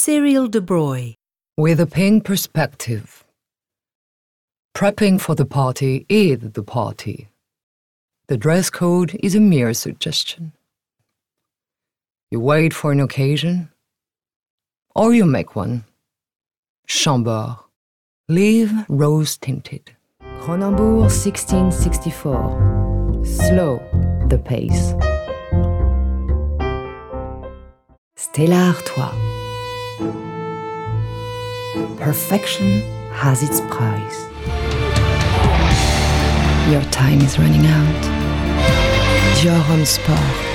Cyril de Broy. With a pink perspective. Prepping for the party is the party. The dress code is a mere suggestion. You wait for an occasion, or you make one. Chambord. Leave rose-tinted. Cronenbourg 1664. Slow the pace. Stella Artois. Perfection has its price. Your time is running out. Dior Homme Sport.